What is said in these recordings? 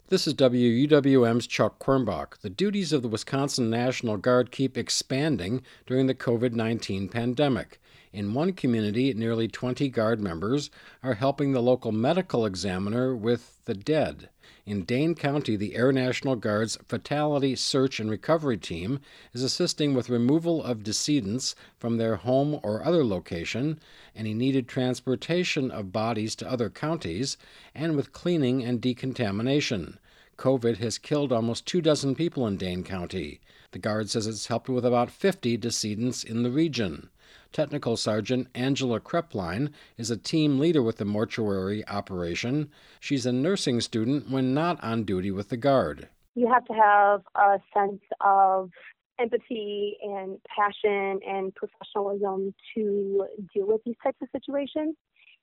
This is WUWM's Chuck Quirmbach. The duties of the Wisconsin National Guard keep expanding during the COVID-19 pandemic. In one community, nearly 20 Guard members are helping the local medical examiner with the dead. In Dane County, the Air National Guard's Fatality Search and Recovery Team is assisting with removal of decedents from their home or other location, any needed transportation of bodies to other counties, and with cleaning and decontamination. COVID has killed almost 24 people in Dane County. The Guard says it's helped with about 50 decedents in the region. Technical Sergeant Angela Krepline is a team leader with the mortuary operation. She's a nursing student when not on duty with the Guard. You have to have a sense of empathy and passion and professionalism to deal with these types of situations.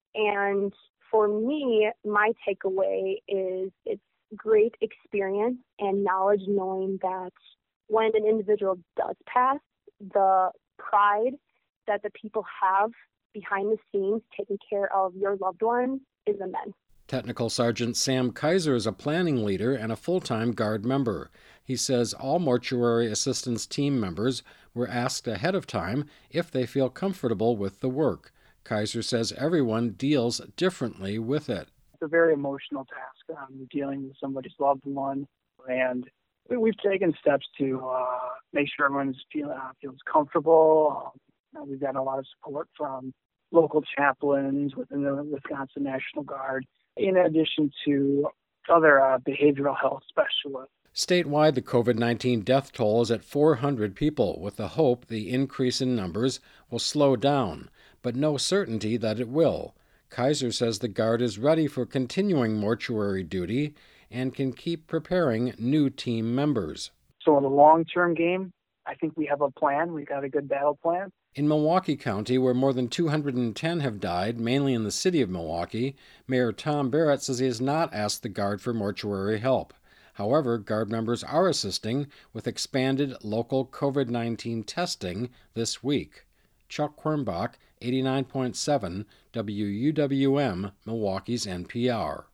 And for me, my takeaway is it's great experience and knowledge knowing that when an individual does pass, the pride that the people have behind the scenes taking care of your loved one is immense. Technical Sergeant Sam Kaiser is a planning leader and a full-time Guard member. He says all mortuary assistance team members were asked ahead of time if they feel comfortable with the work. Kaiser says everyone deals differently with it. It's a very emotional task, dealing with somebody's loved one, and we've taken steps to make sure everyone feels comfortable. We've got a lot of support from local chaplains within the Wisconsin National Guard, in addition to other behavioral health specialists. Statewide, the COVID-19 death toll is at 400 people, with the hope the increase in numbers will slow down, but no certainty that it will. Kaiser says the Guard is ready for continuing mortuary duty and can keep preparing new team members. So in the long-term game, I think we have a plan. We've got a good battle plan. In Milwaukee County, where more than 210 have died, mainly in the city of Milwaukee, Mayor Tom Barrett says he has not asked the Guard for mortuary help. However, Guard members are assisting with expanded local COVID-19 testing this week. Chuck Quirmbach, 89.7 WUWM, Milwaukee's NPR.